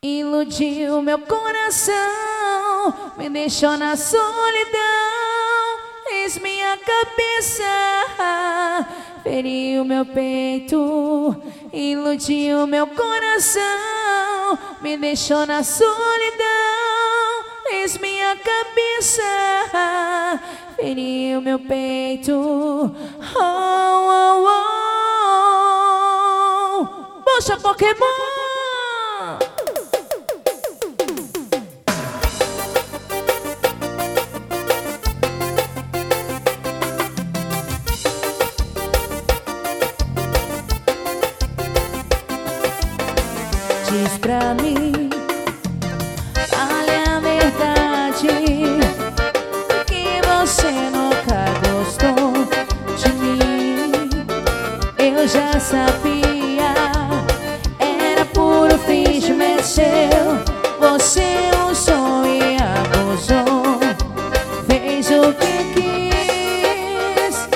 Iludiu meu coração, me deixou na solidão. Eis minha cabeça, feriu meu peito. Iludiu meu coração, me deixou na solidão. Eis minha cabeça, feriu meu peito. Oh, oh, oh. Poxa, Pokémon! Diz pra mim, fale a verdade, que você nunca gostou de mim. Eu já sabia, era puro fingimento seu. Você usou e abusou, fez o que quis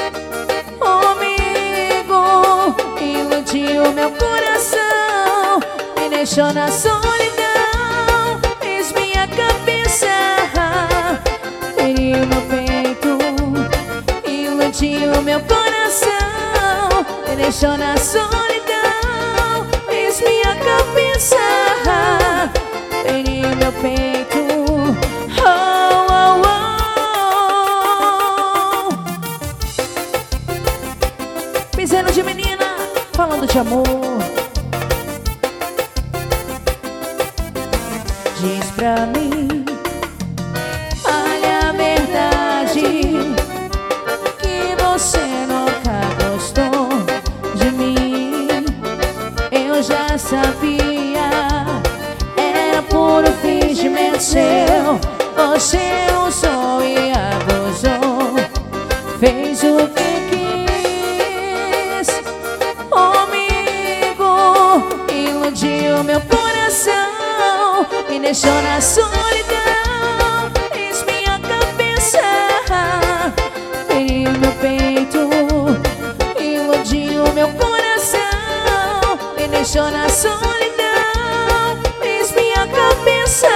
comigo. Iludiu meu coração, deixou na solidão. Eis minha cabeça, feriu meu peito. Iludiu meu coração, me deixou na solidão. Eis minha cabeça, feriu meu peito. Oh, oh, oh. Pisando de menina, falando de amor. Diz pra mim, fale a verdade, que você nunca gostou de mim. Eu já sabia, era puro fingimento seu. Você usou e abusou, fez o que quis comigo. Iludiu meu coração, me deixou na solidão. Eis minha cabeça, feriu meu peito. Iludiu meu coração, me deixou na solidão. Eis minha cabeça,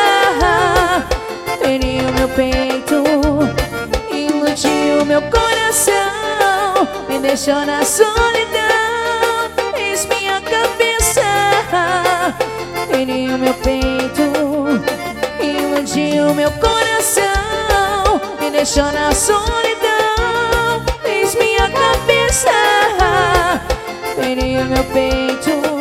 feriu meu peito. Iludiu meu coração, me deixou na solidão. Eis minha cabeça, feriu meu peito. Iludiu meu coração, me deixou na solidão. Eis minha cabeça, feriu meu peito.